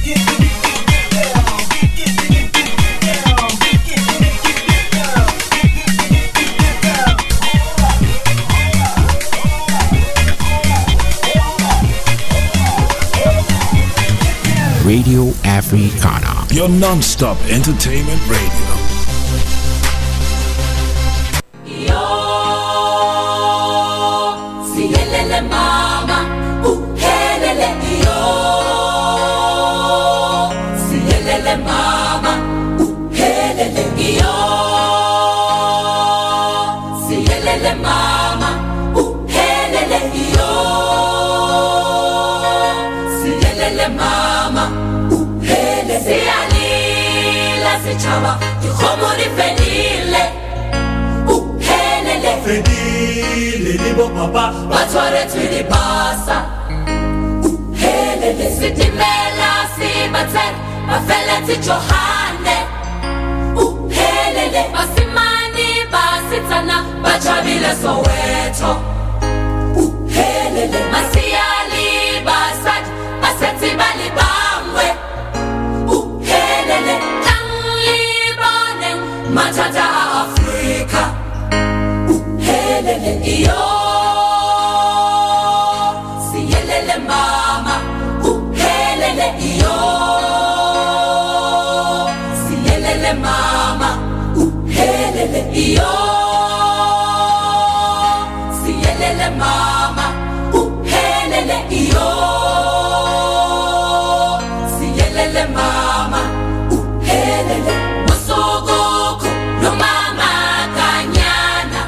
Radio Africana, your non-stop entertainment radio. Yo, siyelele mama, uhelele yo. Siyelele mama, uhelele yo. Siyelele mama, uhelele yo. Siyelele mama, uhelele. Siyalila sichaba, dikhomori fedile. Fedile libo papa Batware tuli basa Helele sitimela sibatel Bafele ti Johane Helele basimani basitana Bachabile Soweto Helele masiyali basat Baseti bali bangwe Helele tangli boneng Matata Afrika Yo, siyelele mama, uhelele yo. Siyelele mama, uhelele yo. Siyelele mama, uhelele yo. Siyelele mama, uhelele. Musuguku, no mama kanyana.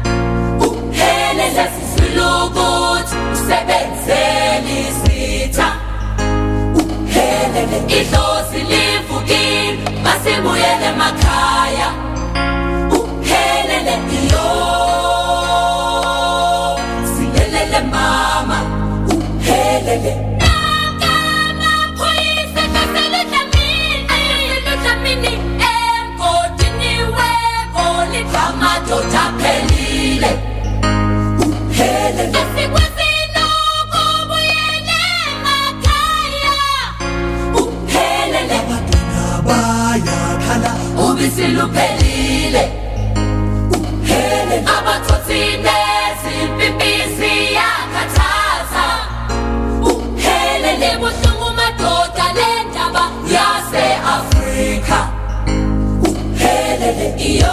Sisilugut usebenzeli sitha uhelele idlozi livukile masibuyele emakhaya uhelele iyo siyelele mama uhelele Pelile Esikwazino kubuyele emakhaya Uhelele Abantwana bayakhala Ubisi luphelile Uhelele Abathothine zimpipisi yakhathaza Uhelele buhlungu madoda lendaba yase-Afrika Uhelele iyo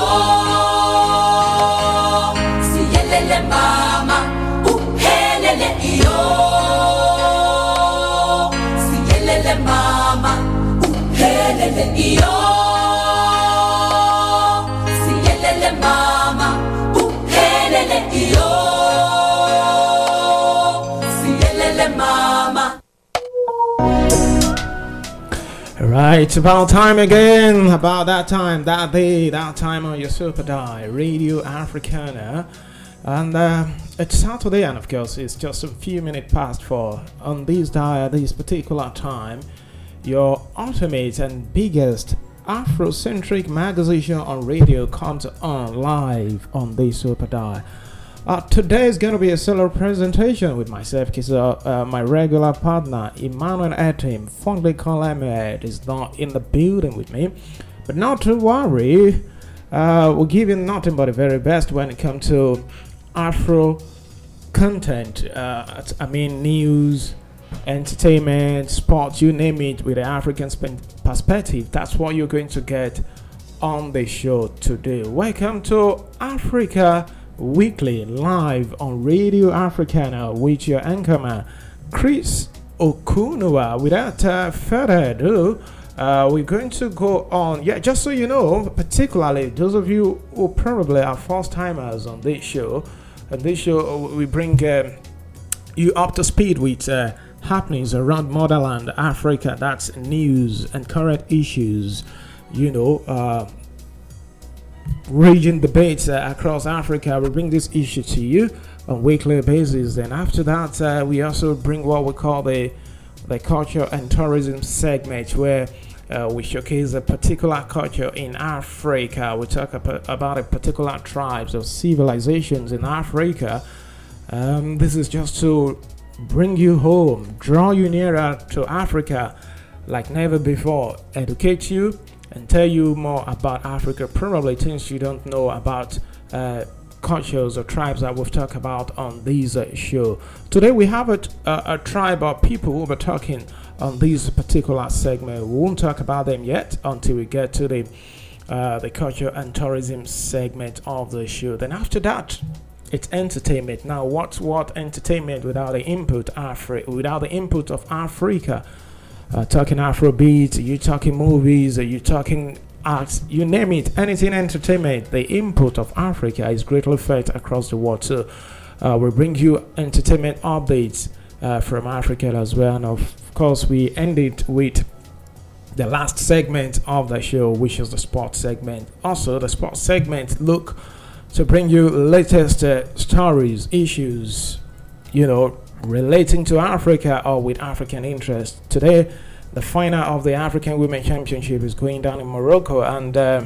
Siyelele mama uhelele iyo Siyelele mama uhelele iyo Siyelele mama uhelele iyo Siyelele mama. Right, about time again, about that time, that day, that time on your Super Die, Radio Africana. And it's Saturday, and of course, it's just a few minutes past 4. On this dial, this particular time, your ultimate and biggest Afrocentric magazine on radio comes on live on this Super Dial. Today is going to be a solo presentation with myself, because my regular partner, Emmanuel Etim, fondly called Ahmed, is not in the building with me. But not to worry, we'll give you nothing but the very best when it comes to Afro content. News, entertainment, sports, you name it, with the African perspective. That's what you're going to get on the show today. Welcome to Africa Weekly, live on Radio Africana with your anchorman, Chris Okunua. Without further ado, we're going to go on. Yeah, just so you know, particularly those of you who probably are first timers on this show. On this show, we bring you up to speed with happenings around motherland Africa. That's news and current issues. Raging debates across Africa. We bring this issue to you on a weekly basis. And after that, we also bring what we call the culture and tourism segment, where we showcase a particular culture in Africa. We talk about a particular tribes or civilizations in Africa. This is just to bring you home, draw you nearer to Africa, like never before, educate you and tell you more about Africa, probably things you don't know about cultures or tribes that we've talked about on this show. Today we have a tribe of people who are talking on this particular segment. We won't talk about them yet until we get to the culture and tourism segment of the show. Then after that, it's entertainment. Now, what's entertainment without the input of Africa? Talking Afrobeat, you talking movies, you talking arts, you name it, anything entertainment. The input of Africa is greatly felt across the world. So we bring you entertainment updates from Africa as well. And of course, we end it with the last segment of the show, which is the sports segment. Also, the sports segment look to bring you latest stories, issues, relating to Africa or with African interest. Today, the final of the African Women Championship is going down in Morocco, and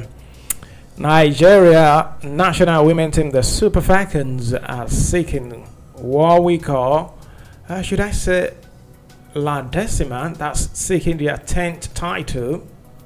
Nigeria national women team, the Super Falcons, are seeking what we call, should I say, La Decima. That's seeking their 10th title.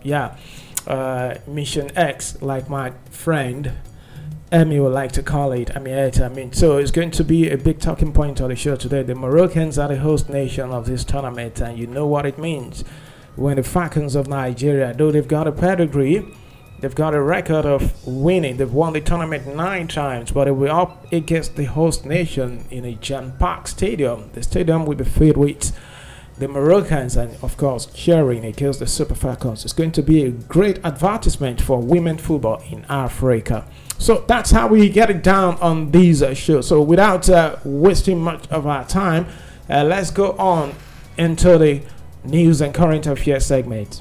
Mission X, like my friend Emmy would like to call it. So it's going to be a big talking point on the show today. The Moroccans are the host nation of this tournament, and you know what it means. When the Falcons of Nigeria, though they've got a pedigree, they've got a record of winning. They've won the tournament 9 times, but they were up against the host nation in a Jan Park Stadium. The stadium will be filled with the Moroccans and, of course, cheering against the Super Falcons. It's going to be a great advertisement for women football in Africa. So that's how we get it down on these shows. So without wasting much of our time, let's go on into the news and current affairs segment.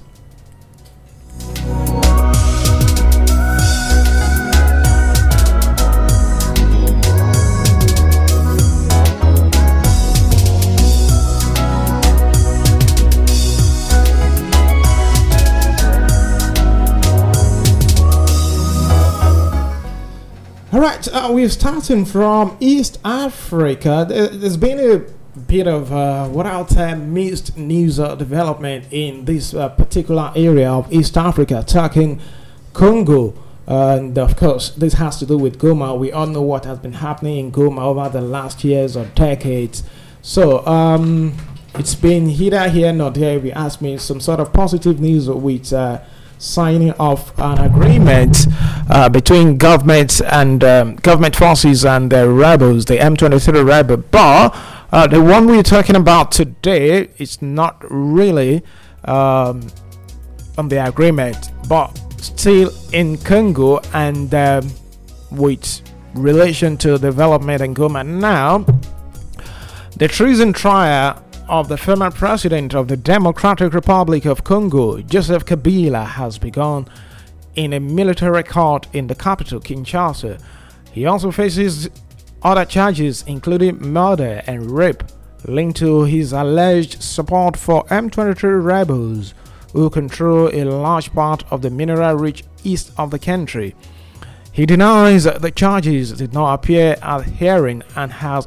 Alright, we're starting from East Africa. There's been a bit of what I'll tell mixed news development in this particular area of East Africa, talking Congo. And of course, this has to do with Goma. We all know what has been happening in Goma over the last years or decades. So, it's been either here nor there. We asked me some sort of positive news with signing of an agreement between government and government forces and the rebels, the M23 rebel. But the one we're talking about today is not really on the agreement, but still in Congo and with relation to development in Goma. Now, the treason trial of the former president of the Democratic Republic of Congo, Joseph Kabila, has begun in a military court in the capital, Kinshasa. He also faces other charges, including murder and rape, linked to his alleged support for M23 rebels, who control a large part of the mineral-rich east of the country. He denies the charges did not appear at hearing and has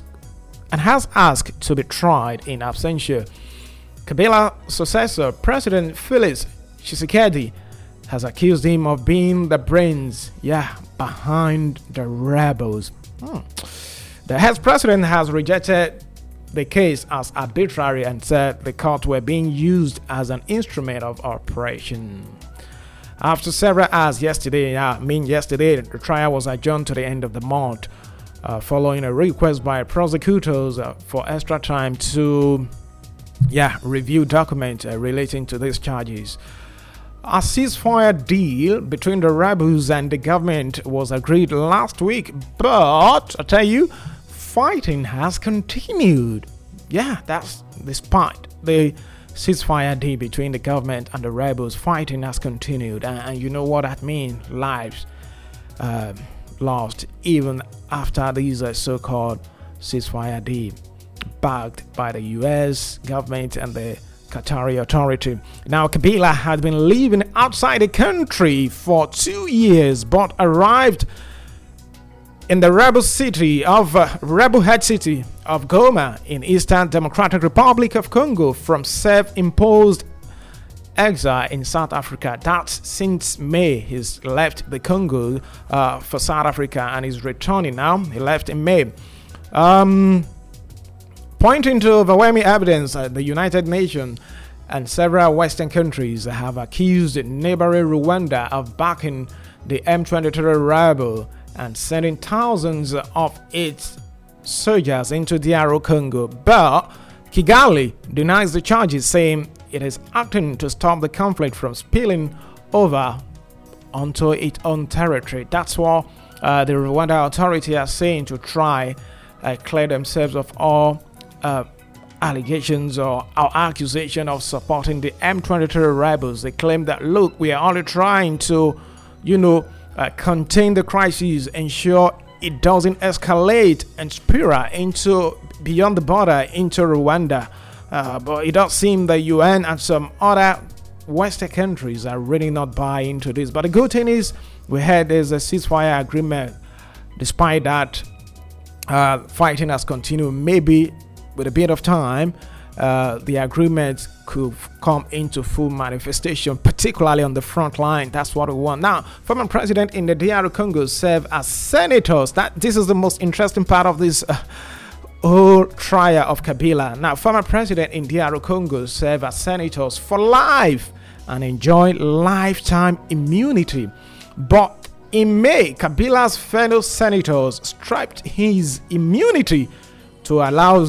asked to be tried in absentia. Kabila's successor, President Felix Tshisekedi, has accused him of being the brains behind the rebels. The ex-president has rejected the case as arbitrary and said the court were being used as an instrument of oppression. After several hours yesterday, the trial was adjourned to the end of the month, following a request by prosecutors for extra time to review documents relating to these charges. A ceasefire deal between the rebels and the government was agreed last week, but I tell you, fighting has continued. That's despite the ceasefire deal between the government and the rebels. Fighting has continued, and you know what that means: lives lost even after these so-called ceasefire deal, backed by the U.S. government and the Qatari Authority. Now, Kabila had been living outside the country for 2 years, but arrived in the rebel head city of Goma in Eastern Democratic Republic of Congo from self-imposed exile in South Africa. That's since May. He's left the Congo for South Africa and is returning now. He left in May. Pointing to overwhelming evidence, the United Nations and several Western countries have accused neighboring Rwanda of backing the M23 rebel and sending thousands of its soldiers into DR Congo. But Kigali denies the charges, saying it is acting to stop the conflict from spilling over onto its own territory. That's what the Rwanda authority are saying, to try clear themselves of all allegations or accusation of supporting the M23 rebels. They claim that, look, we are only trying to, contain the crisis, ensure it doesn't escalate and spiral into beyond the border into Rwanda. But it does seem the UN and some other Western countries are really not buying into this. But the good thing is, we had there's a ceasefire agreement. Despite that, fighting has continued. Maybe with a bit of time, the agreement could come into full manifestation, particularly on the front line. That's what we want. Now, former president in the DR Congo serve as senators. This is the most interesting part of this whole trial of Kabila. Now, former president in DR Congo serve as senators for life and enjoy lifetime immunity. But in May, Kabila's fellow senators stripped his immunity to allow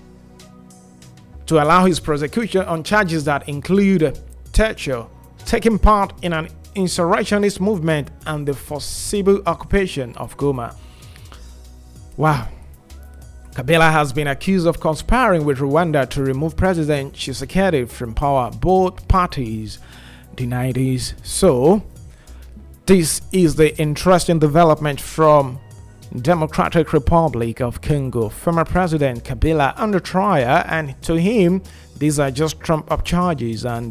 his prosecution on charges that include torture, taking part in an insurrectionist movement, and the forcible occupation of Goma. Wow. Kabila has been accused of conspiring with Rwanda to remove President Tshisekedi from power. Both parties deny this. So, this is the interesting development from Democratic Republic of Congo. Former President Kabila under trial, and to him, these are just trumped-up charges. And,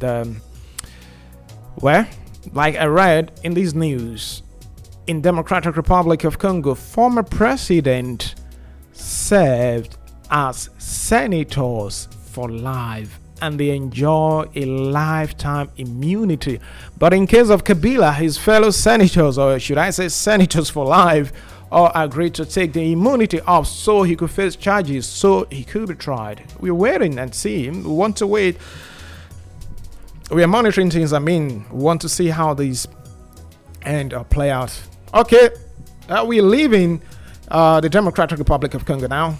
like I read in this news, in Democratic Republic of Congo, former president served as senators for life, and they enjoy a lifetime immunity. But in case of Kabila, his fellow senators, or should I say senators for life, all agreed to take the immunity off so he could face charges, so he could be tried. We're waiting and seeing. We want to wait. We are monitoring things. We want to see how these end or play out. Okay, we're leaving the Democratic Republic of Congo now.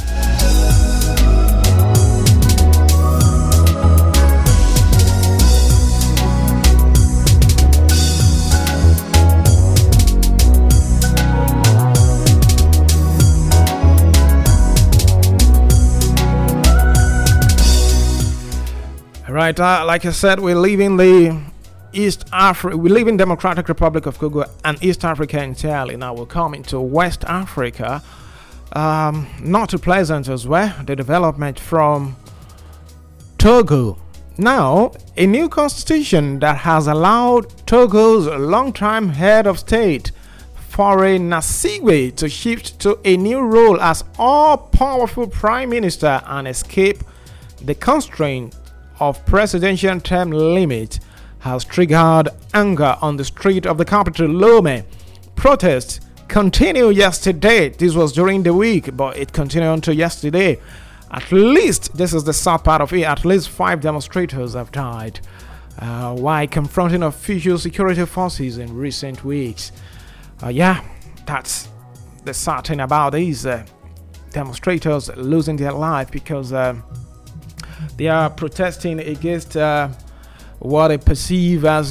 Right, like I said, we're leaving the we're leaving Democratic Republic of Congo and East Africa entirely. Now we're coming to West Africa. Not too pleasant as well. The development from Togo. Now, a new constitution that has allowed Togo's longtime head of state, Faure Gnassingbe, to shift to a new role as all-powerful prime minister and escape the constraint of presidential term limit, has triggered anger on the street of the capital, Lome. Protests continued yesterday. This was during the week, but it continued until yesterday. At least, this is the sad part of it, at least 5 demonstrators have died while confronting official security forces in recent weeks. That's the sad thing about these demonstrators losing their life, because they are protesting against what they perceive as,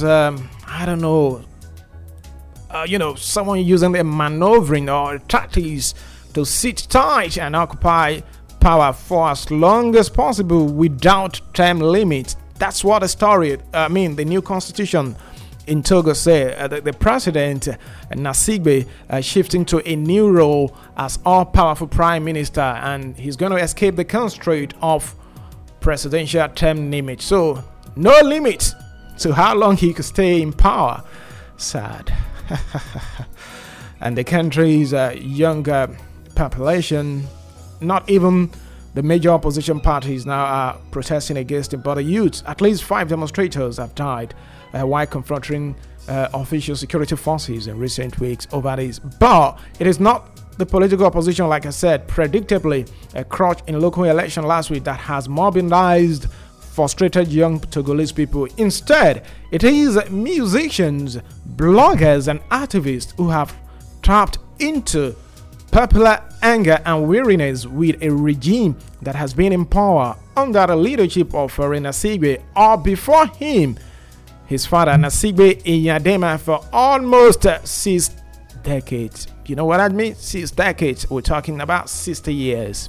someone using their maneuvering or tactics to sit tight and occupy power for as long as possible without term limits. That's what the story, the new constitution in Togo say. The president, Gnassingbe, shifting to a new role as all-powerful prime minister, and he's going to escape the constraint of presidential term limit. So no limit to how long he could stay in power. Sad. And the country's younger population not even The major opposition parties now are protesting against it, but the youth, at least 5 demonstrators have died while confronting official security forces in recent weeks over this. But it is not the political opposition, like I said, predictably a crutch in local election last week that has mobilized frustrated young Togolese people. Instead, it is musicians, bloggers, and activists who have tapped into popular anger and weariness with a regime that has been in power under the leadership of Faure Gnassingbe, or before him, his father Gnassingbe Eyadema, for almost 6 decades. You know what I mean? 6 decades. We're talking about 60 years.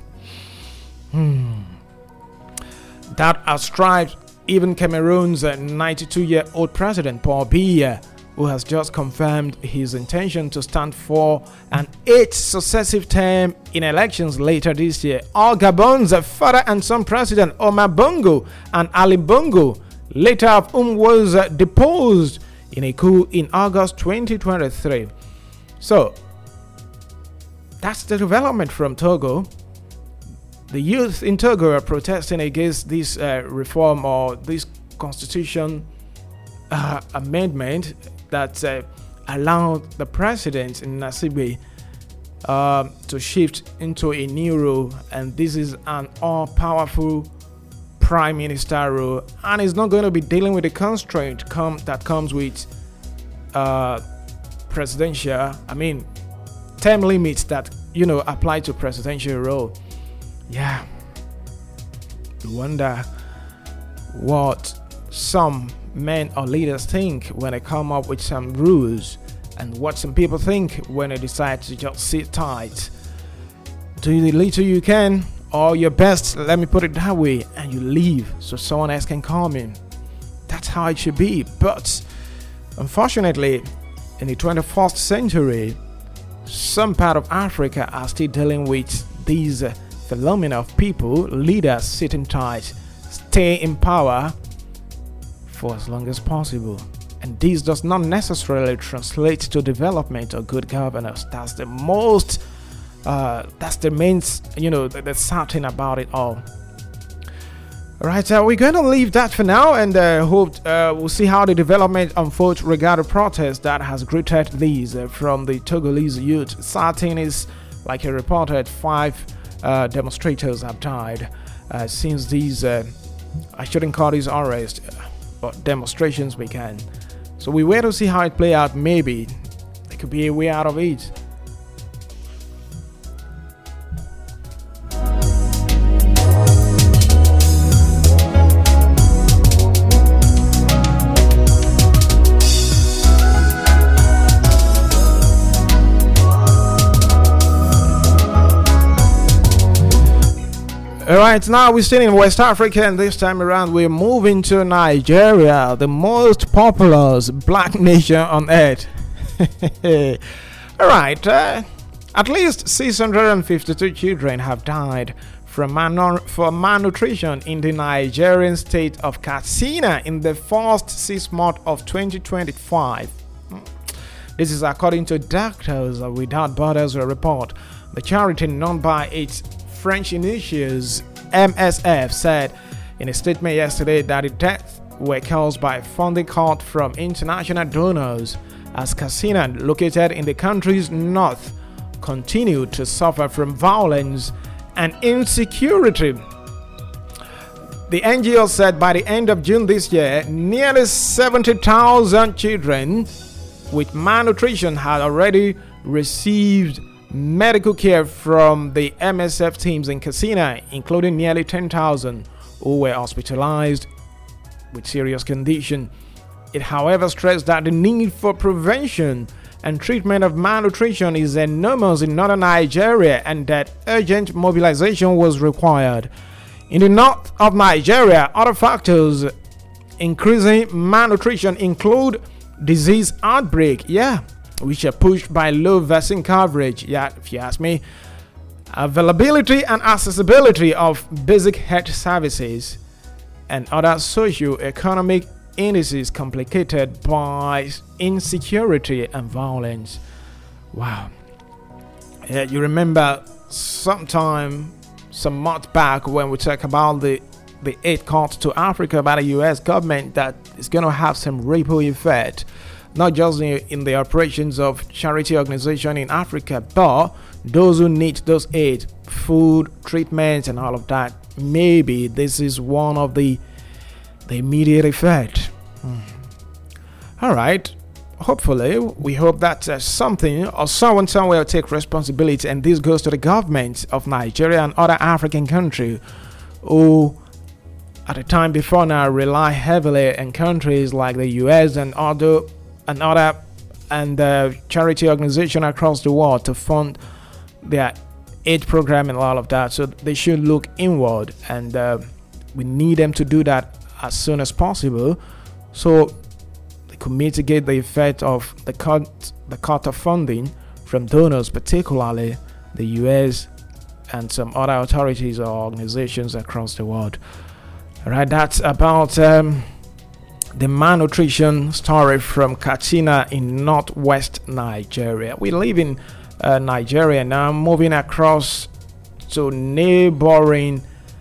That outstripes even Cameroon's 92-year-old president Paul Biya, who has just confirmed his intention to stand for an 8th successive term in elections later this year. Or Gabon's father and son president Omar Bongo and Ali Bongo, later of whom was deposed in a coup in August 2023. So, that's the development from Togo. The youth in Togo are protesting against this reform or this constitution amendment that allowed the president Gnassingbe to shift into a new role, and this is an all-powerful prime minister role, and is not going to be dealing with the constraint that comes with term limits that apply to presidential role. Yeah, you wonder what some men or leaders think when they come up with some rules, and what some people think when they decide to just sit tight. Do the little you can, or your best, let me put it that way, and you leave so someone else can come in. That's how it should be. But unfortunately, in the 21st century, some part of Africa are still dealing with these phenomena of people, leaders sitting tight, stay in power for as long as possible. And this does not necessarily translate to development or good governance. That's the most, that's the main, the sad thing about it all. Alright, we're going to leave that for now, and hope we'll see how the development unfolds regarding the protest that has greeted these from the Togolese youth. Sad thing is, like I reported, 5 demonstrators have died since these, I shouldn't call these arrests, but demonstrations began. So we wait to see how it play out. Maybe there could be a way out of it. Alright, now we're still in West Africa, and this time around we're moving to Nigeria, the most populous black nation on earth. Alright, at least 652 children have died from malnutrition in the Nigerian state of Katsina in the first 6 months of 2025. This is according to Doctors Without Borders report. The charity, known by its French initials MSF, said in a statement yesterday that the deaths were caused by funding cut from international donors, as Katsina, located in the country's north, continued to suffer from violence and insecurity. The NGO said by the end of June this year, nearly 70,000 children with malnutrition had already received medical care from the MSF teams in Katsina, including nearly 10,000 who were hospitalized with serious condition. It, however, stressed that the need for prevention and treatment of malnutrition is enormous in northern Nigeria, and that urgent mobilization was required. In the north of Nigeria, other factors increasing malnutrition include disease outbreak, which are pushed by low vaccine coverage, if you ask me, availability and accessibility of basic health services, and other socio-economic indices complicated by insecurity and violence. Wow. You remember some some months back when we talk about the aid cut to Africa by the U.S. government that is going to have some ripple effect, not just in the operations of charity organization in Africa, but those who need those aid, food, treatment, and all of that. Maybe this is one of the immediate effect. All right. Hopefully, we hope that something or someone somewhere will take responsibility, and this goes to the governments of Nigeria and other African countries who, at the time before now, rely heavily on countries like the U.S. and other charity organizations across the world to fund their aid program and all of that. So they should look inward, and we need them to do that as soon as possible, so they could mitigate the effect of the cut of funding from donors, particularly the U.S. and some other authorities or organizations across the world. All right, that's about the malnutrition story from Katsina in northwest Nigeria. We live in Nigeria now, moving across to neighboring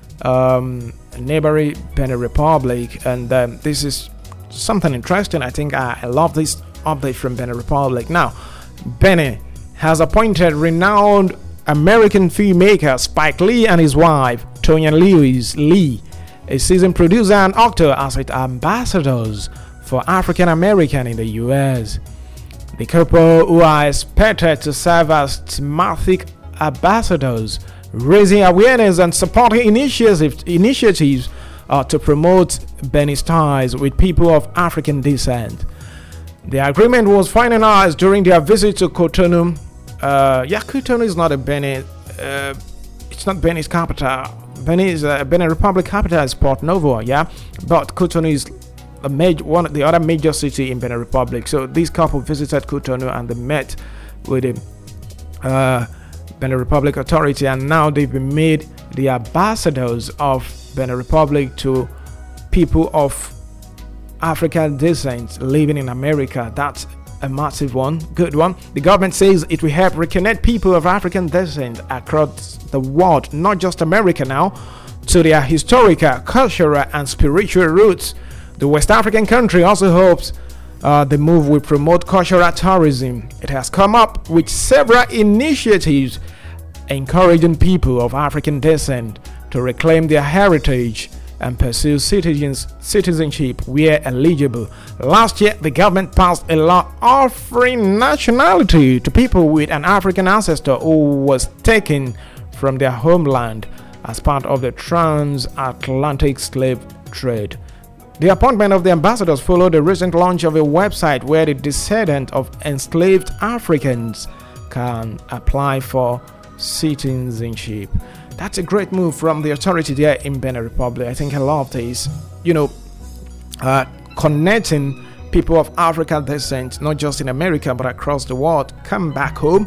Benin Republic, and this is something interesting. I think I love this update from Benin Republic. Now, Benin has appointed renowned American filmmaker Spike Lee and his wife Tonya Lewis Lee, a seasoned producer and actor, as its ambassadors for African American in the U.S. The couple, who are expected to serve as thematic ambassadors, raising awareness and supporting initiatives to promote Benin's ties with people of African descent. The agreement was finalized during their visit to Cotonou. Cotonou is not a Benin. It's not Benin's capital. Benin Republic capital is Port Novo. But Cotonou is one of the other major city in Benin Republic. So this couple visited Cotonou and they met with the Benin Republic authority, and now they've been made the ambassadors of Benin Republic to people of African descent living in America. That's a massive one, good one. The government says it will help reconnect people of African descent across the world, not just America now, to their historical, cultural, and spiritual roots. The West African country also hopes the move will promote cultural tourism. It has come up with several initiatives encouraging people of African descent to reclaim their heritage and pursue citizenship where eligible. Last year, the government passed a law offering nationality to people with an African ancestor who was taken from their homeland as part of the transatlantic slave trade. The appointment of the ambassadors followed the recent launch of a website where the descendants of enslaved Africans can apply for citizenship. That's a great move from the authority there in Benin Republic. I think a lot of this, connecting people of African descent, not just in America but across the world. Come back home,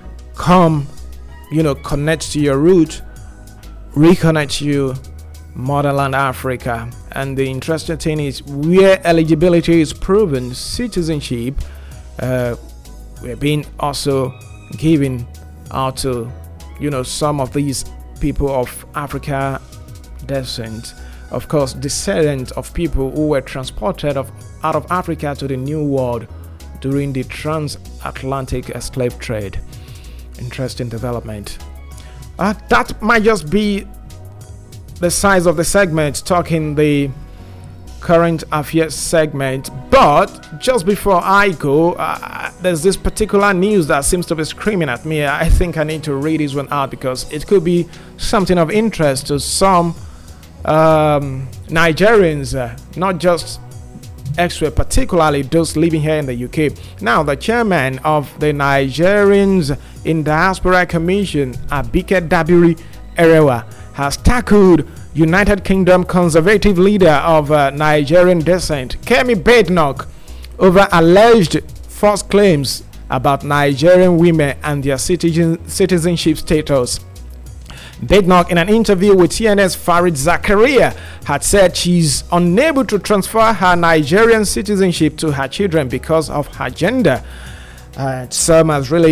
connect to your root, reconnect you motherland Africa. And the interesting thing is, where eligibility is proven, citizenship we're being also given out to some of these people of Africa descent, of course descendants of people who were transported out of Africa to the New World during the transatlantic slave trade. Interesting development. That might just be the size of the segment, talking the current affairs segment. But just before I go, there's this particular news that seems to be screaming at me. I think I need to read this one out because it could be something of interest to some Nigerians, not just elsewhere, particularly those living here in the UK. Now, the chairman of the Nigerians in Diaspora Commission, Abike Dabiri Erewa, has tackled United Kingdom conservative leader of Nigerian descent, Kemi Badenoch, over alleged false claims about Nigerian women and their citizenship status. Badenoch, in an interview with TNS Farid Zakaria, had said she's unable to transfer her Nigerian citizenship to her children because of her gender. Some has really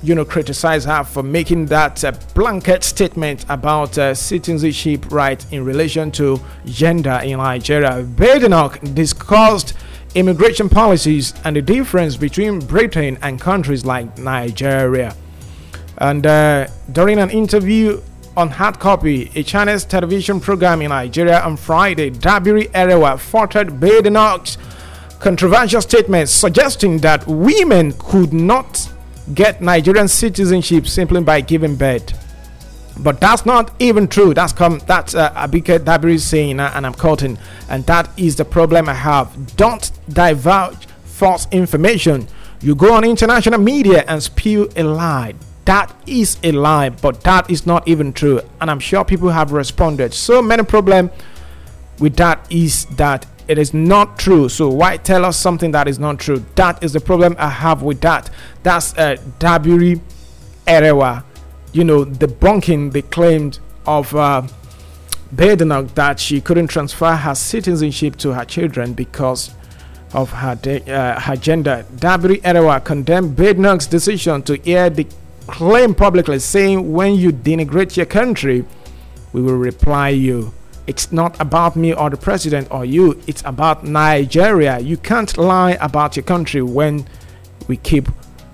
criticize her for making that blanket statement about citizenship right in relation to gender in Nigeria. Badenoch discussed immigration policies and the difference between Britain and countries like Nigeria. And during an interview on Hard Copy, a Chinese television program in Nigeria on Friday, Dabiri Erewa faulted Badenoch's controversial statement suggesting that women could not get Nigerian citizenship simply by giving birth. But that's not even true. That's Abike Dabiri saying, and I'm quoting, and that is the problem I have. Don't divulge false information. You go on international media and spew a lie. That is a lie, but that is not even true. And I'm sure people have responded. So many problems with that is that it is not true. So why tell us something that is not true? That is the problem I have with that. That's Dabiri Erewa, debunking the claim of Badenoch that she couldn't transfer her citizenship to her children because of her gender. Dabiri Erewa condemned Badenoch's decision to air the claim publicly, saying, "When you denigrate your country, we will reply you. It's not about me or the president or you. It's about Nigeria. You can't lie about your country when we keep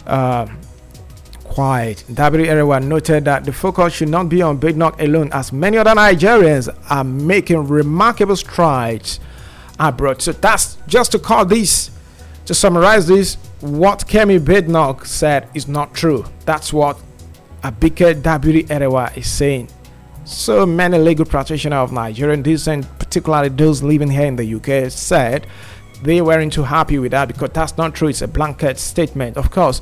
quiet." Dabiri Erewa noted that the focus should not be on Badenoch alone, as many other Nigerians are making remarkable strides abroad. So that's just to summarize this. What Kemi Badenoch said is not true. That's what Abike Dabiri Erewa is saying. So many legal practitioners of Nigerian descent, particularly those living here in the UK, said they weren't too happy with that because that's not true. It's a blanket statement. Of course,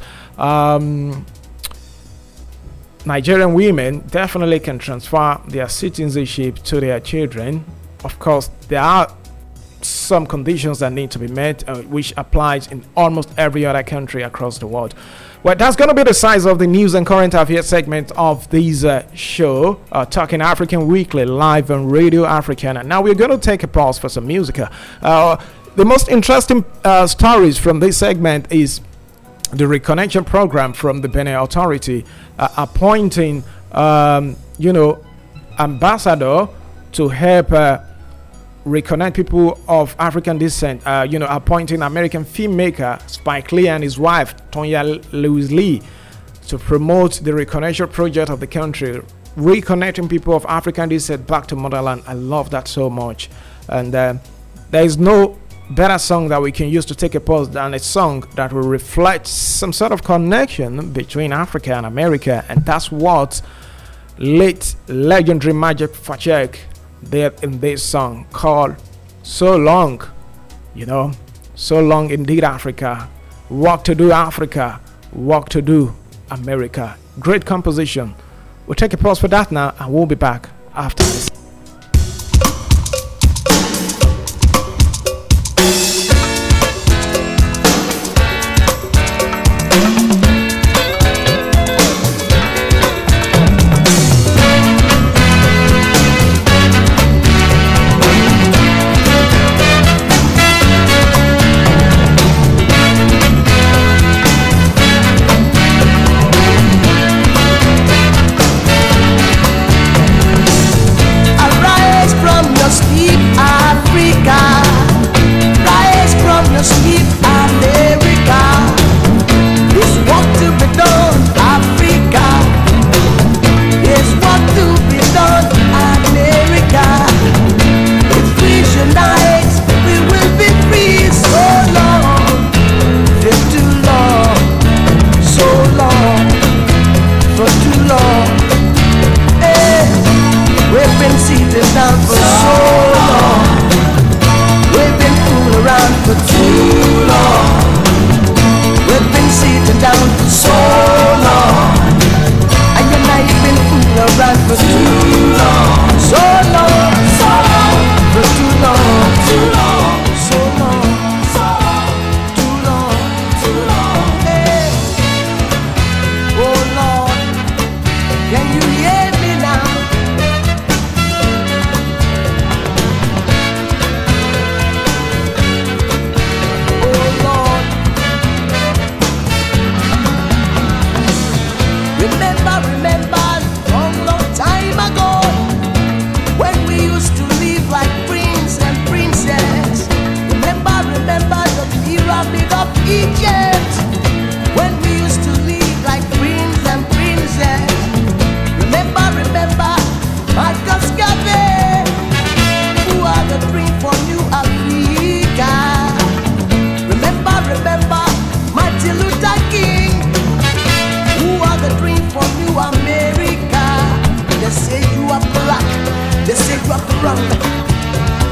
Nigerian women definitely can transfer their citizenship to their children. Of course, there are some conditions that need to be met, which applies in almost every other country across the world. Well, that's going to be the size of the news and current affairs segment of this show, Talking African Weekly, live on Radio Africana. Now we're going to take a pause for some music. The most interesting stories from this segment is the reconnection program from the Benin Authority, appointing, ambassador to help reconnect people of African descent, appointing American filmmaker Spike Lee and his wife Tonya Louise Lee to promote the reconnection project of the country, reconnecting people of African descent back to motherland. I love that so much. And there is no better song that we can use to take a pause than a song that will reflect some sort of connection between Africa and America. And that's what late legendary Magic Fachek there in this song called So Long. So long indeed, Africa. Work to do, Africa. Work to do, America. Great composition. We'll take a pause for that now, and we'll be back after this.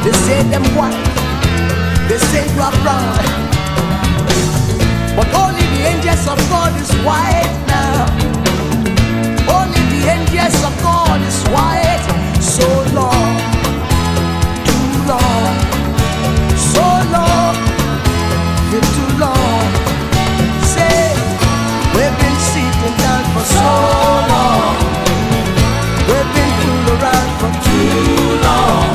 They say them white, they say you are brown, but only the angels of God is white now. Only the angels of God is white. So long, too long, so long, too long. Say, we've been sitting down for so long. We've been fooling around for too long.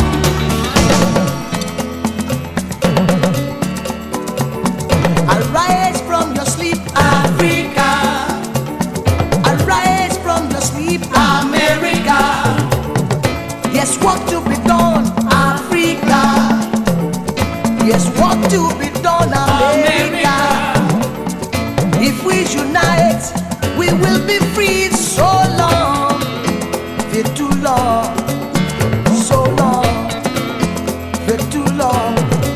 Arise from your sleep, Africa. Arise from your sleep, America. Yes, work to be done, Africa. Yes, work to be done, America. If we unite, we will be free. So long, for too long, so long, for too long.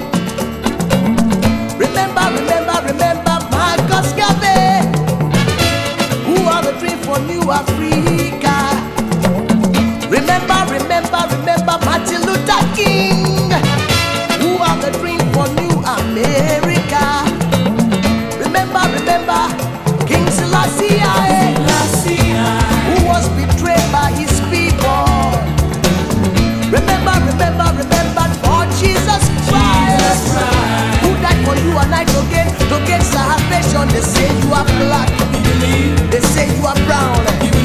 Remember, remember, remember Marcus Garvey, who are the dream for New Africa. Remember, remember, remember Martin Luther King, who are the dream for New America. Remember, remember King Selassie, who was betrayed by his people. Remember, remember, remember Lord Jesus Christ, who died for you and I to gain salvation. They say you are black, they say you are brown,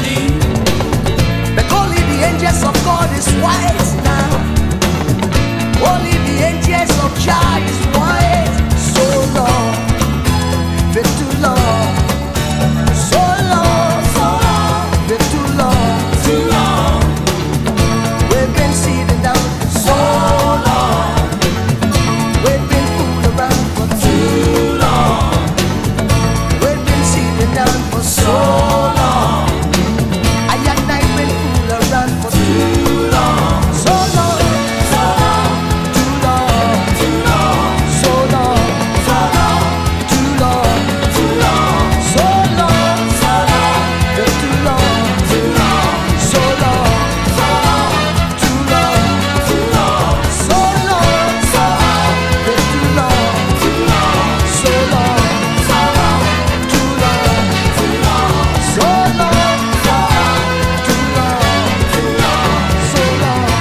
but only the angels of God is white now. Only the angels of Jah is white. So long, for too long, so long, so long, for too long, too long. We've been sitting down so long. We've been fooling around for too long. We've been sitting down for so long. I and I been fooling around for too long. So long, so long, too long, too long, so long, so long, too long, too long, so long, so long, for too long, too long, so long, so long, too long, too long, so long, so long, for too long, too long, so long, so long, too long, too long, so long, so long, too long, too long, so long,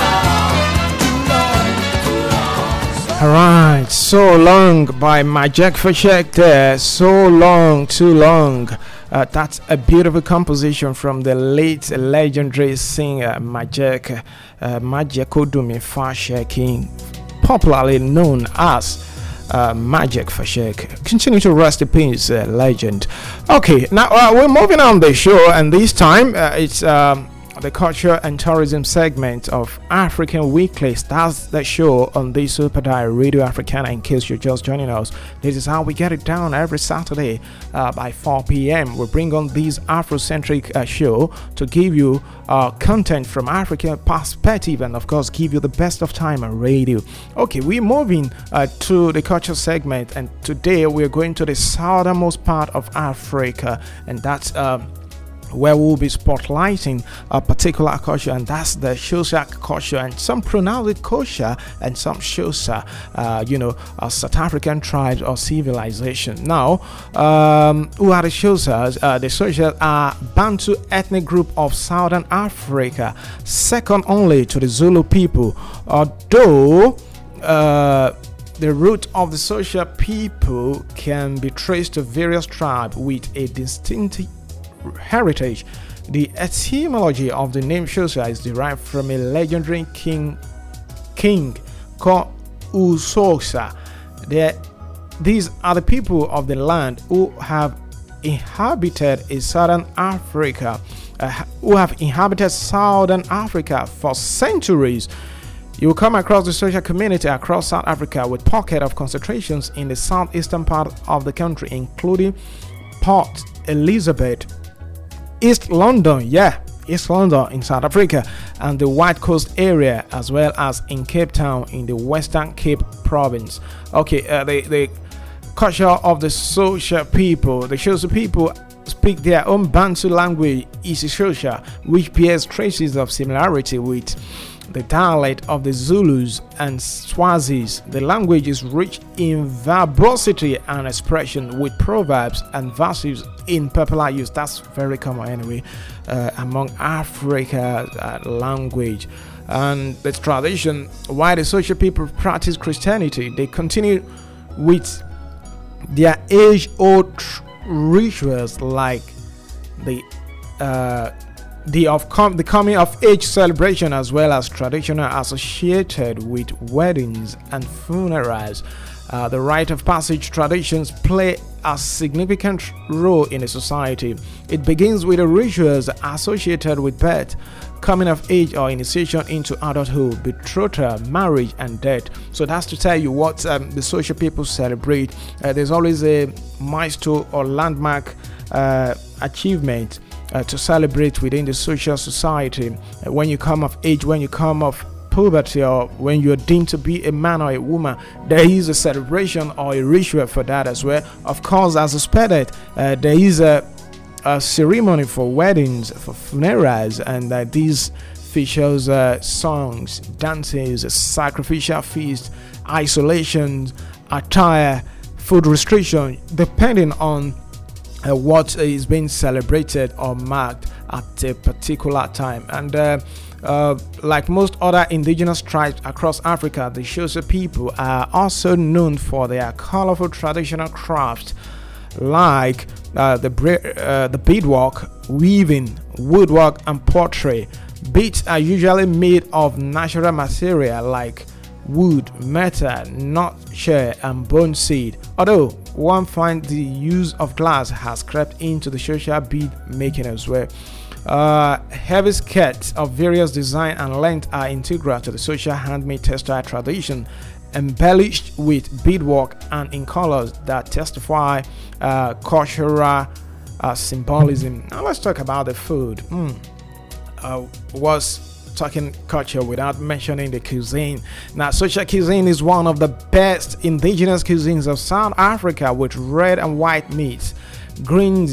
too long, too long. Alright, So Long by Majek Fashek there. So Long, Too Long. That's a beautiful composition from the late legendary singer Majek Odumi Fashek, popularly known as Majek Fashek. Continue to rest in peace, legend. Okay, now we're moving on the show, and this time it's the culture and tourism segment of African Weekly. That's the show on the Super Diary Radio Africana. In case you're just joining us, this is how we get it down every Saturday by 4 p.m. We bring on this Afrocentric show to give you content from African perspective and of course give you the best of time on radio. Okay, we're moving to the culture segment, and today we're going to the southernmost part of Africa, and that's where we'll be spotlighting a particular culture, and that's the Xhosa culture, and some pronounce it Xhosa and some Xhosa, South African tribes or civilization. Now, who are the Xhosas? The Xhosas are Bantu ethnic group of Southern Africa, second only to the Zulu people, although the root of the Xhosa people can be traced to various tribes with a distinctive heritage. The etymology of the name Xhosa is derived from a legendary king called Usosa. These are the people of the land who have inhabited Southern Africa for centuries. You will come across the social community across South Africa with pockets of concentrations in the southeastern part of the country, including Port Elizabeth, East London in South Africa, and the White Coast area, as well as in Cape Town in the Western Cape province. Okay, the culture of the Xhosa people. The Xhosa people speak their own Bantu language, isiXhosa, which bears traces of similarity with the dialect of the Zulus and Swazis. The language is rich in verbosity and expression, with proverbs and verses in popular use. That's very common anyway among Africa's language. And the tradition, why the social people practice Christianity, they continue with their age-old rituals like the coming of age celebration, as well as traditional associated with weddings and funerals. The rite of passage traditions play a significant role in a society. It begins with the rituals associated with birth, coming of age or initiation into adulthood, betrothal, marriage, and death. So that's to tell you what the social people celebrate. There's always a milestone or landmark achievement to celebrate within the social society. When you come of age, when you come of puberty, or when you're deemed to be a man or a woman, there is a celebration or a ritual for that as well. Of course, as expected, there is a ceremony for weddings, for funerals, and these features songs, dances, sacrificial feast, isolation, attire, food restriction, depending on what is being celebrated or marked at a particular time. And like most other indigenous tribes across Africa, the Xhosa people are also known for their colorful traditional crafts like the beadwork, weaving, woodwork, and pottery. Beads are usually made of natural material like wood, metal, nutshell, and bone seed. Although one finds the use of glass has crept into the social bead making as well. Heavy skirts of various design and length are integral to the social handmade textile tradition, embellished with beadwork and in colors that testify cultural symbolism. Now let's talk about the food. Was talking culture without mentioning the cuisine. Now, social cuisine is one of the best indigenous cuisines of South Africa, with red and white meats, greens,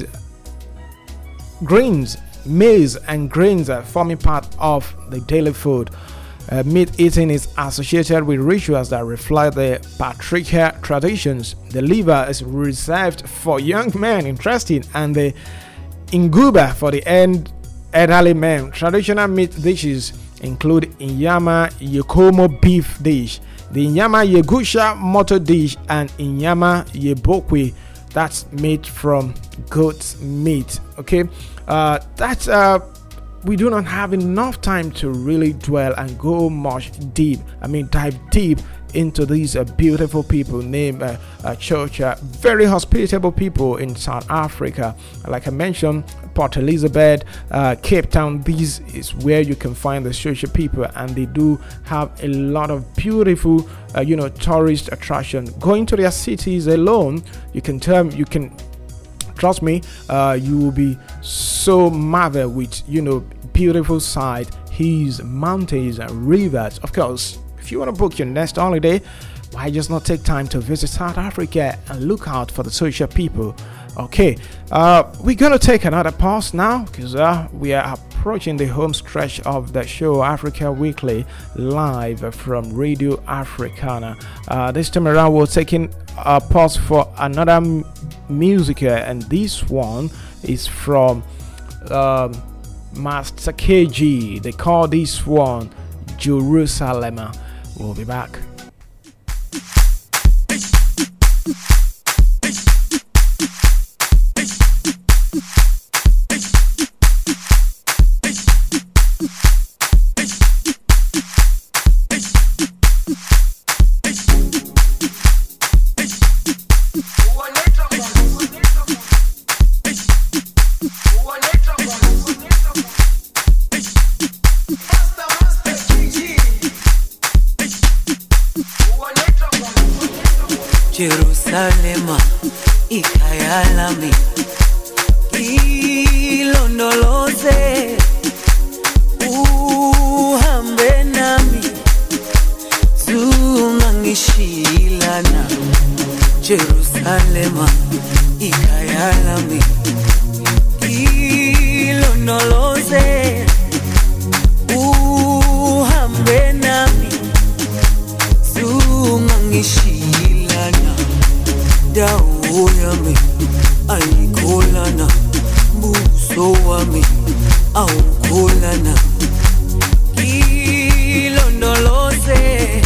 maize, and grains forming part of the daily food. Meat eating is associated with rituals that reflect the patriarchal traditions. The liver is reserved for young men, interesting, and the inguba for the elderly men. Traditional meat dishes include Inyama Yekomo beef dish, the Inyama Yegusha moto dish, and Inyama Yebokwe, that's made from goat's meat. Okay, that's we do not have enough time to really dwell and go much dive deep into these beautiful people named Xhosa, very hospitable people in South Africa. Like I mentioned, Port Elizabeth, Cape Town, this is where you can find the Xhosa people, and they do have a lot of beautiful tourist attraction. Going to their cities alone, you can trust me, you will be so marveled with beautiful sight, hills, mountains, and rivers. Of course, if you want to book your next holiday, why just not take time to visit South Africa and look out for the social people? Okay, we're gonna take another pause now because we are approaching the home stretch of the show Africa Weekly, live from Radio Africana. This time around we're taking a pause for another music, and this one is from Master KG. They call this one Jerusalem. We'll be back. Jerusalema ikhaya lami ilondoloze uhambe nami zungangishilana Jerusalema ikhaya lami ilondoloze uhambe ungangishilana dawo yami ayikholana buso wami awukholana ilondoloze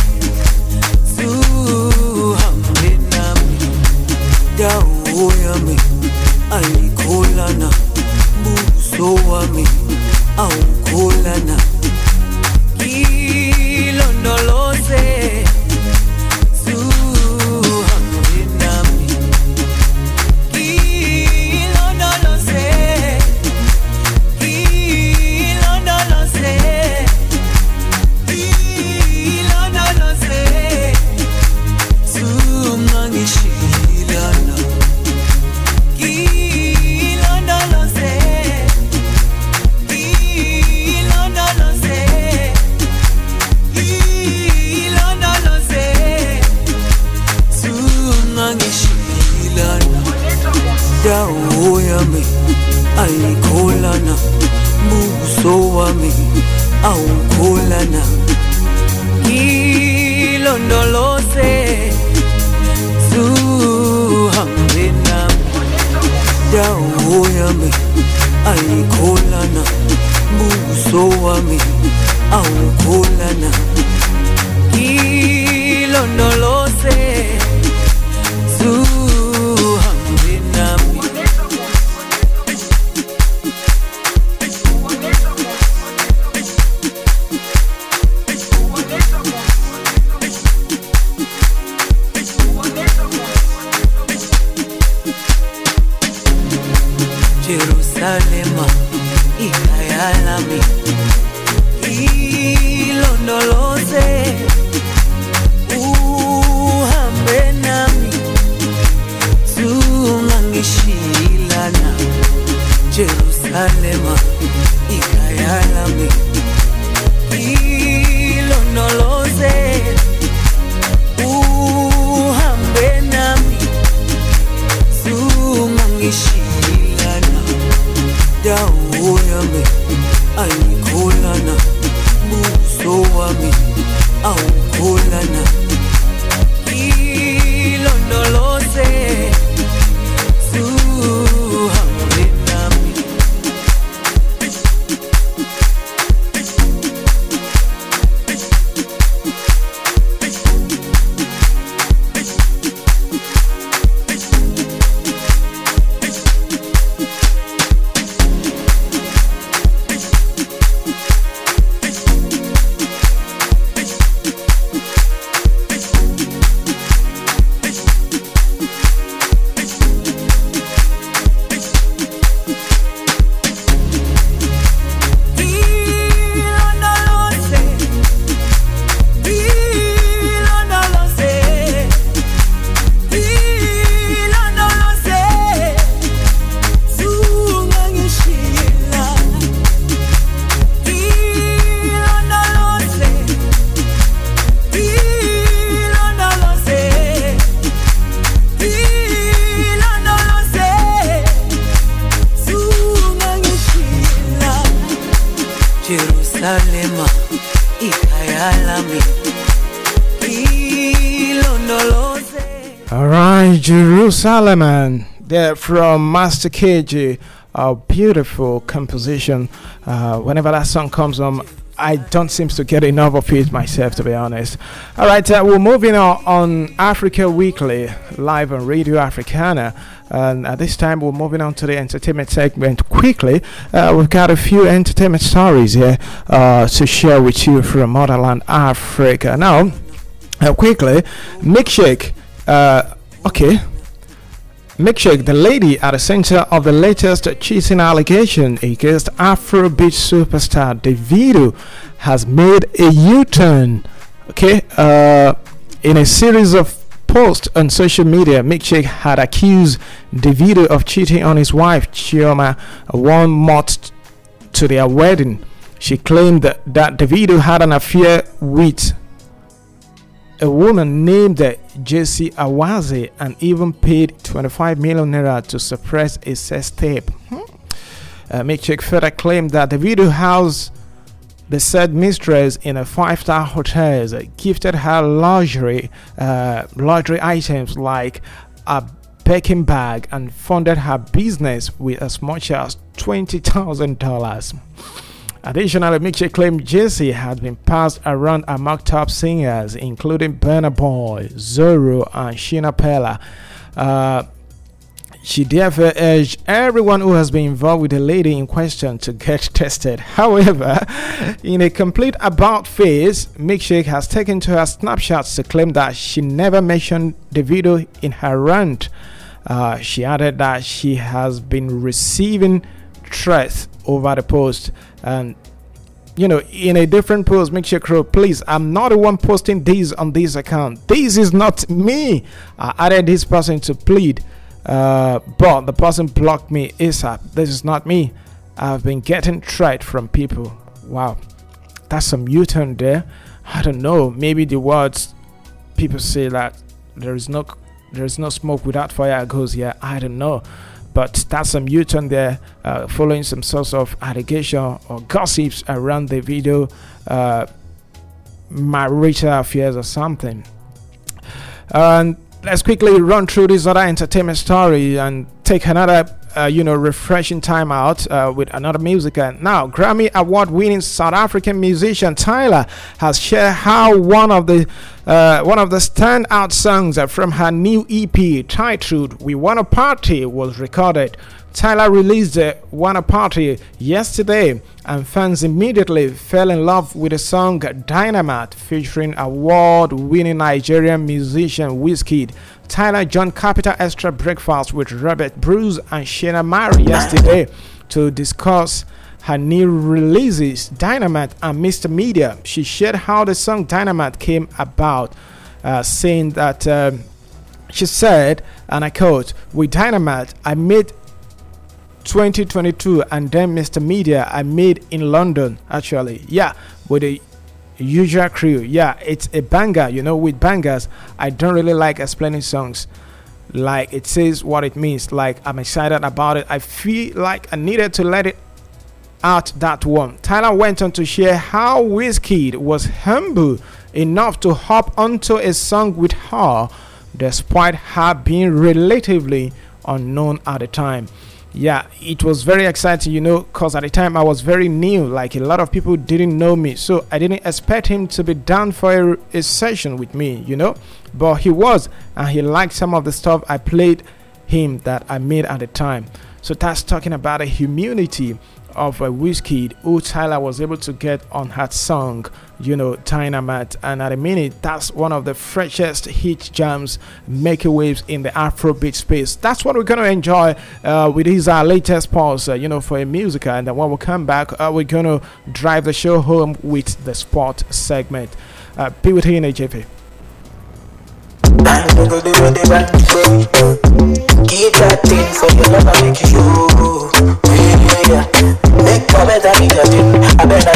zuhambe nami dawo yami ayikholana buso wami awukholana ilondoloze zuhambe nami ilondoloze ilondoloze ilondoloze zungangishilana ilondoloze ilondoloze ilondoloze zungangishilana dawo yami ayikholana buso wami awukholana ilondoloze zuhambe nami dawo yami ayikholana buso wami awukholana ilondoloze zuhambe nami Jerusalema ikhaya lami ilondoloze uhambe nami zungangishilana Jerusalema ikhaya lami ilondoloze uhambe nami zungangishilana dawo yami ayikholana buso wami awukholana ilondoloze zuhambe nami Jerusalema ikhaya lami ilondoloze. Alright, Jerusalem, and they're from Master KG. A beautiful composition. Whenever that song comes on, I don't seem to get enough of it myself, to be honest. Alright, we're moving on Africa Weekly, live on Radio Africana. And at this time, we're moving on to the entertainment segment quickly. We've got a few entertainment stories here to share with you from motherland Africa. Now, quickly, Milkshake, Milkshake, the lady at the center of the latest cheating allegation against Afrobeat superstar Davido, has made a U-turn. In a series of post on social media, Milkshake had accused Davido of cheating on his wife Chioma 1 month to their wedding. She claimed that Davido had an affair with a woman named Jessie Awaze and even paid 25 million naira to suppress a sex tape. Milkshake further claimed that Davido house the said mistress in a 5-star hotel gifted her luxury items like a Birkin bag and funded her business with as much as $20,000. Additionally, Milkshake claimed Jay-Z had been passed around among top singers, including Burna Boy, Zorro, and Sheena Pella. She therefore urged everyone who has been involved with the lady in question to get tested. However, in a complete about face, Milkshake has taken to her Snapchats to claim that she never mentioned the video in her rant. She added that she has been receiving threats over the post, and in a different post, Milkshake wrote, "Please, I'm not the one posting this on this account. This is not me." I added this person to plead, but the person blocked me ASAP. This is not me. I've been getting threats from people. Wow, that's some U-turn there. I don't know. Maybe the words people say that there is no smoke without fire goes here. I don't know. But that's some U-turn there, following some sorts of allegation or gossips around the video, marital affairs or something. And let's quickly run through this other entertainment story and take another, refreshing time out with another music. And now, Grammy Award-winning South African musician Tyla has shared how one of the standout songs from her new EP titled "We Wanna Party" was recorded. Tyla released "Wanna Party" yesterday, and fans immediately fell in love with the song "Dynamite" featuring award-winning Nigerian musician Wizkid. Tyla joined Capital Extra Breakfast with Robert Bruce and Shayna Mari yesterday to discuss her new releases, Dynamite and Mr. Media. She shared how the song Dynamite came about, saying that she said, and I quote, "With Dynamite, I made 2022, and then Mr. Media I made in London, actually. Yeah, with a usual crew. Yeah, it's a banger. With bangers, I don't really like explaining songs. Like, it says what it means. Like, I'm excited about it. I feel like I needed to let it out that one." Tyla went on to share how Wizkid was humble enough to hop onto a song with her, despite her being relatively unknown at the time. Yeah, it was very exciting, because at the time I was very new. Like, a lot of people didn't know me, so I didn't expect him to be down for a session with me, but he was, and he liked some of the stuff I played him that I made at the time. So that's talking about the humility of a Wizkid, who Tyla was able to get on her song, Dynamite. And at a minute, that's one of the freshest hit jams making waves in the Afrobeat space. That's what we're going to enjoy with his latest pause, for a musical. And then when we come back, we're going to drive the show home with the sport segment. Be with you in AJP. Keep that thing for your love, I make you. Yeah. Make a better thing. I better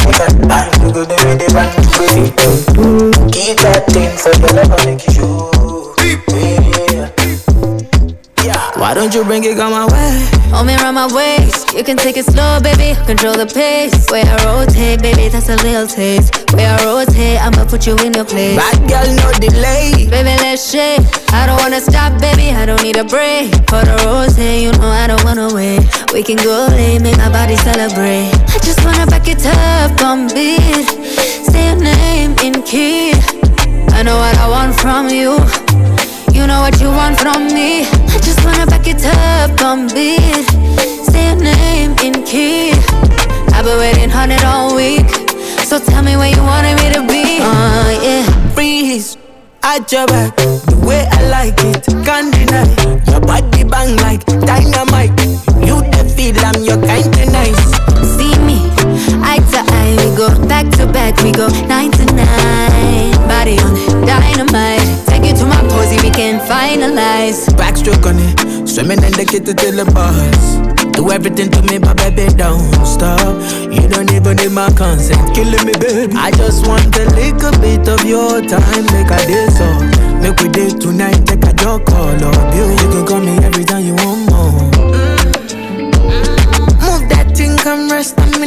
keep that thing for your love, I make you. Yeah. Why don't you bring it on my way? Hold me around my waist. You can take it slow, baby. Control the pace. Way I rotate, baby, that's a little taste. Way I rotate, I'ma put you in your place. Bad girl, no delay. Baby, let's shake. I don't wanna stop, baby. I don't need a break. For the rotate, I don't wanna wait. We can go late, make my body celebrate. I just wanna back it up on beat. Say your name in key. I know what I want from you. You know what you want from me. I just wanna back it up on beat. Say your name in key. I've been waiting on it all week. So tell me where you wanted me to be. Yeah. Freeze at your back, the way I like it, can't deny. Your body bang like dynamite. You the feel I'm your kind of nice. See me, eye to eye, we go back to back, we go 9 to 9. Body on it, dynamite. Take it to my posy, we can finalize. Backstroke on it, swimming in the kitchen till the bars. Do everything to me, but baby, don't stop. You don't even need my consent, killing me, baby. I just want a little bit of your time, make a day so. Make we date tonight, take a dog call up. You can call me every time you want more. Move that thing, come rest on me now.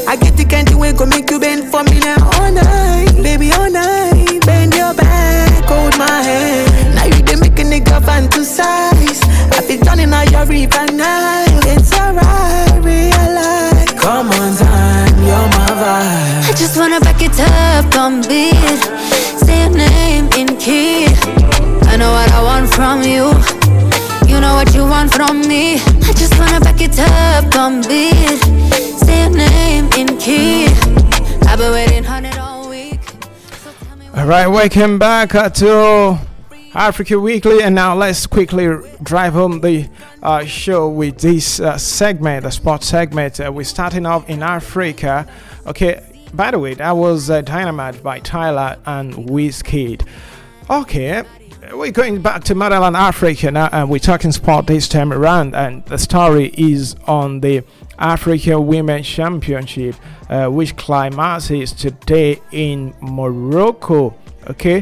I get the kind of way go make you bend for me now all night, baby all night. Bend your back, hold my hand. Now you dey make a nigga fantasize. I be turning out your river night. It's alright, realize. Come on, time, you're my vibe. I just wanna back it up on beat. Say your name in key. I know what I want from you. You know what you want from me. I just wanna back it up on beat. Say your name in key. I've been waiting on it all week. Alright, welcome back to Africa Weekly, and now let's quickly drive home the show with this segment, the sports segment. We're starting off in Africa. Okay, by the way, that was Dynamite by Tyler and Wizkid. Okay, we're going back to Motherland Africa now, and we're talking sport this time around, and the story is on the Africa Women's Championship, which climaxes today in Morocco. Okay,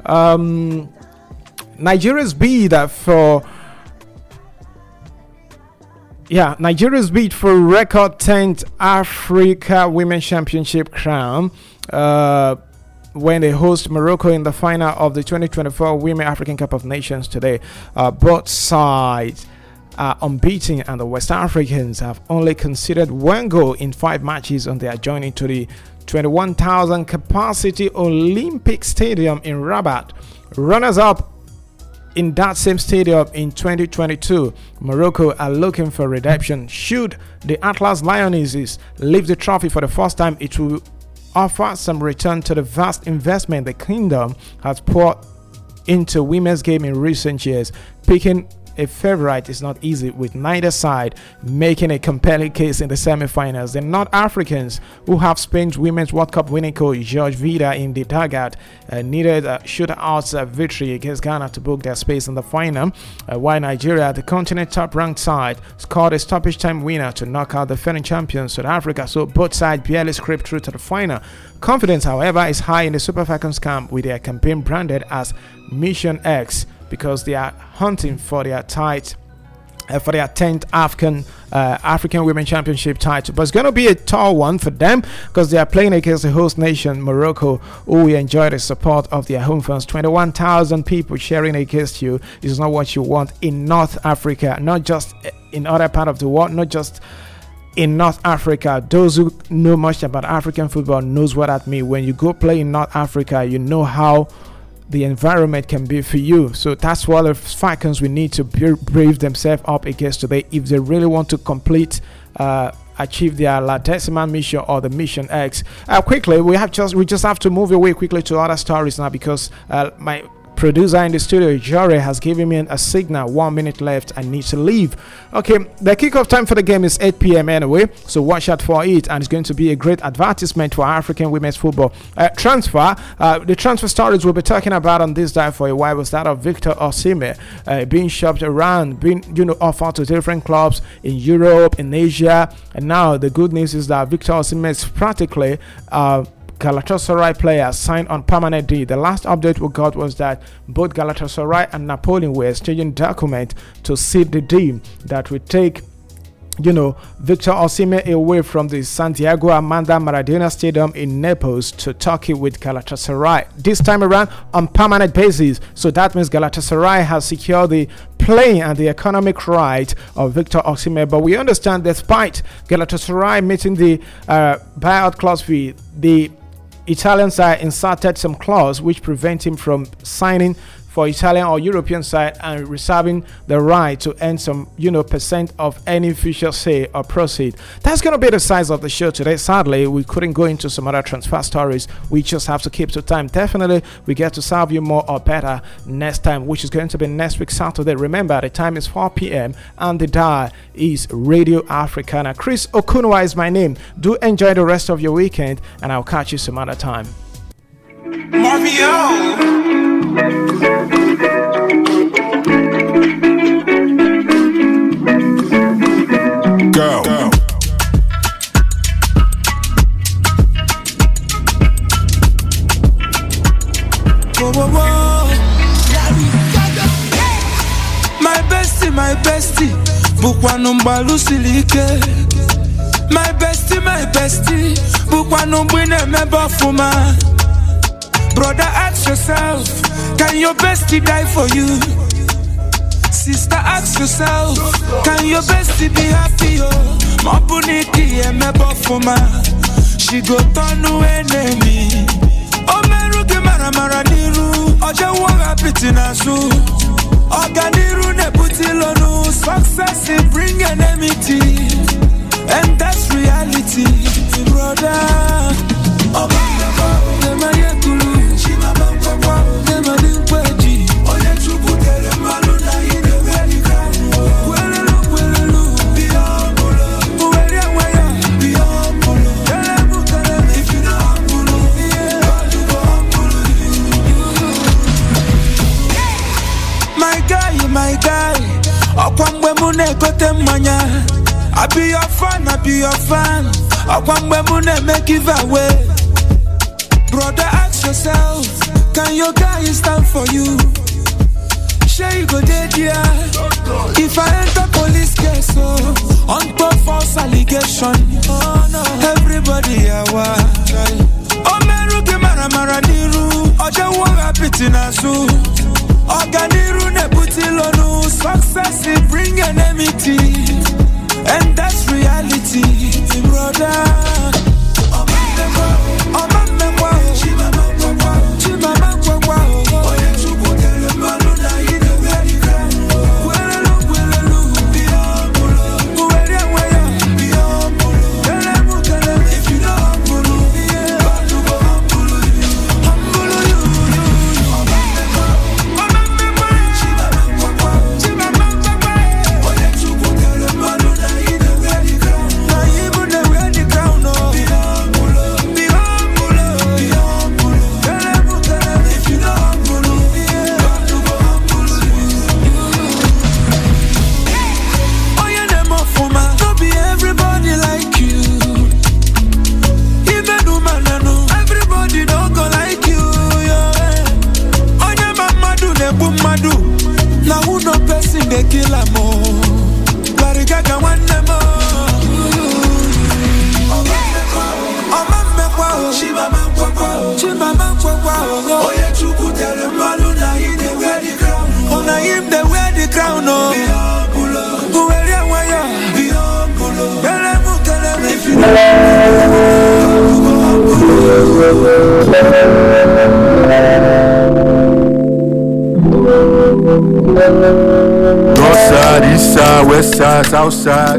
Nigeria's bid for record 10th Africa Women's Championship crown when they host Morocco in the final of the 2024 Women African Cup of Nations today. Both sides are unbeaten, and the West Africans have only conceded one goal in 5 matches on their journey to the 21,000 capacity Olympic Stadium in Rabat. Runners-up in that same stadium in 2022, Morocco are looking for redemption. Should the Atlas Lionesses lift the trophy for the first time, it will offer some return to the vast investment the kingdom has poured into women's game in recent years. Picking a favorite is not easy, with neither side making a compelling case in the semi-finals. The North Africans, who have Spain's Women's World Cup winning coach George Vida in the dugout, needed a shootout victory against Ghana to book their space in the final, while Nigeria, the continent's top-ranked side, scored a stoppage time winner to knock out the defending champions South Africa. So both sides barely scraped through to the final. Confidence, however, is high in the Super Falcons camp, with their campaign branded as Mission X, because they are hunting for their 10th African Women Championship title. But it's going to be a tall one for them, because they are playing against the host nation, Morocco, who will enjoy the support of their home fans. 21,000 people cheering against you is not what you want in North Africa, not just in other part of the world, not just in North Africa. Those who know much about African football knows what that means. When you go play in North Africa, you know how the environment can be for you. So that's what the Falcons will need to brave themselves up against today if they really want to achieve their La Decima mission, or the Mission X. Quickly, we just have to move away quickly to other stories now, because my producer in the studio, Jory, has given me a signal. 1 minute left. I need to leave. Okay, the kickoff time for the game is 8 p.m. anyway, so watch out for it, and it's going to be a great advertisement for African women's football. The transfer stories we'll be talking about on this dive for a while was that of Victor Osimhen being shopped around, being offered to different clubs in Europe, in Asia, and now the good news is that Victor Osimhen is practically Galatasaray players signed on permanent deal. The last update we got was that both Galatasaray and Napoli were exchanging documents to seal the deal that would take Victor Osimhen away from the Santiago Amanda Maradona Stadium in Naples to Turkey with Galatasaray, this time around on permanent basis. So that means Galatasaray has secured the playing and the economic right of Victor Osimhen. But we understand, despite Galatasaray meeting the buyout clause fee, the Italian side inserted some clause which prevent him from signing for Italian or European side and reserving the right to earn some percent of any future sale or proceed. That's going to be the size of the show today. Sadly, we couldn't go into some other transfer stories. We just have to keep to time. Definitely we get to serve you more or better next time, which is going to be next week Saturday. Remember, the time is 4 p.m. and the dial is Radio Africana. Chris Okunwa is my name. Do enjoy the rest of your weekend, and I'll catch you some other time. Marvio. Go. Whoa, whoa, whoa. My bestie, Bukwanumba Lucilike. My bestie, Bukwano Bwine Meba Fuma. Brother, ask yourself, can your bestie die for you? Sister, ask yourself, can your bestie be happy? Mabuniki Meba Fuma. She go turn to enemy. Omeruke Maramara Niru, Oja Wanga Pitinasu. Organiru Nebutilonu, success is bring enmity. And that's reality, brother. Nema yekulu, nema dinkweji. Oye chukutere maluna ine wedi kanu. Kwelelu, biyambulo. Uweri awaya, biyambulo. Kelemu, if you know ambulu, God you go ambulu. My guy, okwangwe mune kote manya. I be your fan. Okwangwe mune make give away. Brother, ask yourself, can your guy stand for you? Sure you go dead here. If I enter police case, on top false allegation, oh no, everybody awa. Omeruke Maramara Niru, Oja Wanga Pitinasu. Organiru Nebutilonu, success is bring enmity. And that's reality, brother. North side, east side, west side, south side.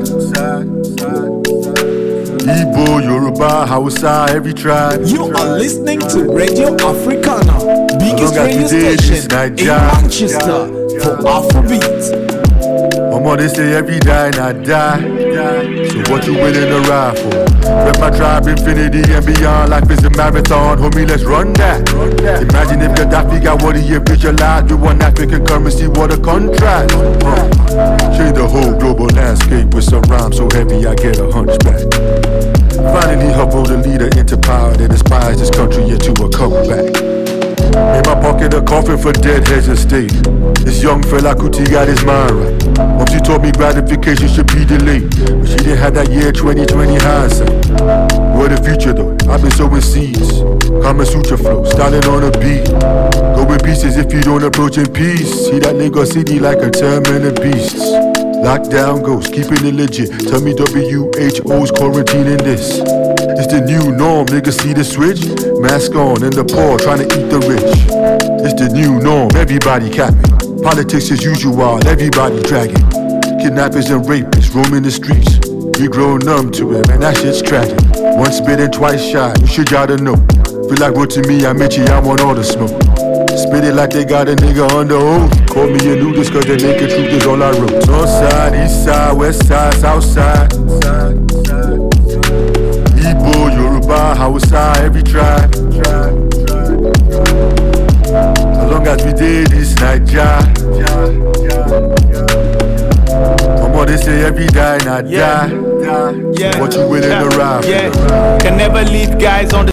Igbo, Yoruba, Hausa, every tribe. You are listening to Radio Africana, biggest radio station in Manchester for Afrobeat. Mama, they say every die and I die. So what you willing to ride for? Rep my tribe, infinity and beyond. Life is a marathon, homie, let's run that. Imagine if Gaddafi got what he visualized with one African currency, what a contrast. Change the whole global landscape with some rhymes so heavy I get a hunchback. Finally humbled a leader into power that inspires this country into a comeback. In my pocket a coffin for dead heads of state. This young fella Kuti got his mind right. Mom, she told me gratification should be delayed, but she didn't have that year 2020 hindsight. What the future though? I've been sowing seeds. Kama Sutra flow, styling on a beat. Go in pieces if you don't approach in peace. See that Lagos City like a terminal beast. Lockdown goes, keeping it legit. Tell me WHO's quarantining this. It's the new norm, niggas see the switch. Mask on and the poor trying to eat the rich. It's the new norm, everybody capping. Politics as usual, everybody dragging. Kidnappers and rapists roaming the streets. We grow numb to it, man, that shit's tragic. Once bitten, twice shy, you should gotta know. Feel like what to me, I'm itchy, I want all the smoke. Spit it like they got a nigga on the oath. Call me a nudist cause the naked truth is all I wrote. North side, east side, west side, south side. Igbo, Yoruba, Hausa, every tribe. As long as we did this Naija. Mama, they say every die and I die. What you willing to ride for? Can never leave guys on the